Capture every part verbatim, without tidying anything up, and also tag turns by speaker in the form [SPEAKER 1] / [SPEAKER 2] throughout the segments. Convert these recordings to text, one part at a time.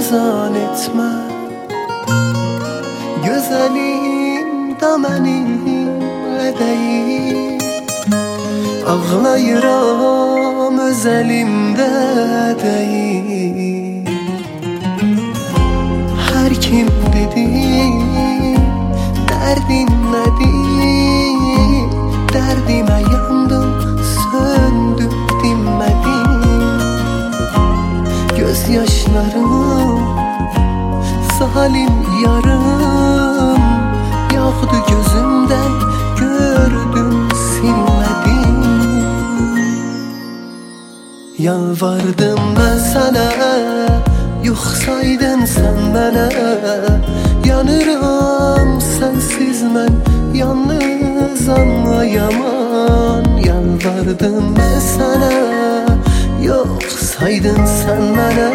[SPEAKER 1] yazan etme. Gözəlim da mənimlə deyil, ağlayıram öz əlimdə deyil. Hər kim dedi dərdin nədir, dərdimə yandım, söndüm dinmədim. Göz yaşlarım zalim yarım yağdı gözümdən, gördüm silmədim. Yalvardım ben sana, yox saydın sen mənə. Yanıram sensiz mən, yalnız anlayaman. Yalvardım ben sana, yox saydın sen mənə.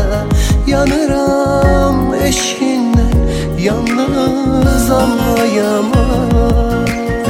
[SPEAKER 1] Yanıram eşkindən, yalnız anlayaman.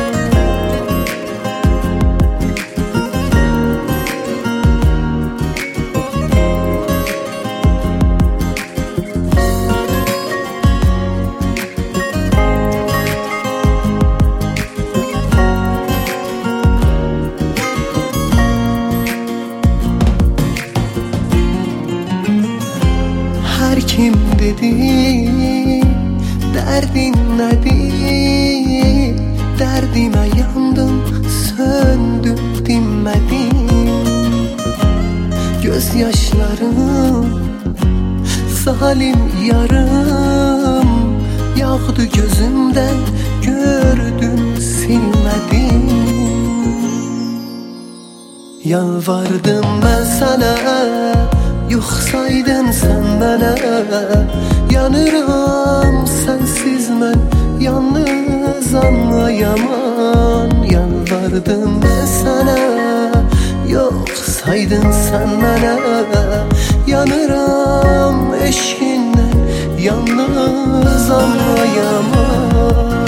[SPEAKER 1] Her kim dedi derdin nedir, derdime yandım, söndüm dinmedim. Gözyaşlarım zalim yarım yağdı gözümden, gördüm silmedim. Yalvardım ben sana, yox saydın sen mənə. Yanıram sensiz mən, yalnız anlayaman. Yalvardım ben sana, yox saydın sen mənə. Yanıram eşkindən, yalnız anlayaman.